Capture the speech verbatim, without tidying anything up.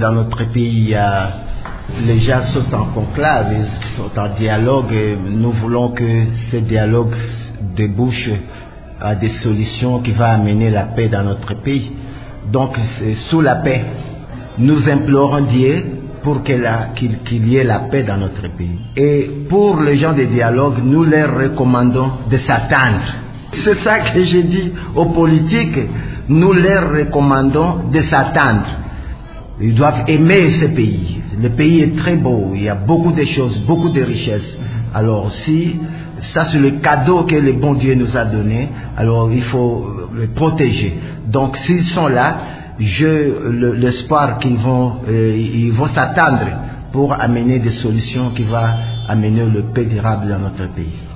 dans notre pays, il y a, les gens sont en conclave, ils sont en dialogue, et nous voulons que ce dialogue débouche à des solutions qui vont amener la paix dans notre pays. Donc, c'est sous la paix, nous implorons Dieu pour qu'il qu'il, qu'il y ait la paix dans notre pays. Et pour les gens de dialogue, nous leur recommandons de s'attendre. C'est ça que j'ai dit aux politiques, nous leur recommandons de s'attendre. Ils doivent aimer ce pays. Le pays est très beau, il y a beaucoup de choses, beaucoup de richesses. Alors si ça c'est le cadeau que le bon Dieu nous a donné, alors il faut le protéger. Donc s'ils sont là, j'ai l'espoir qu'ils vont, euh, ils vont s'attendre pour amener des solutions qui vont amener le paix durable dans notre pays.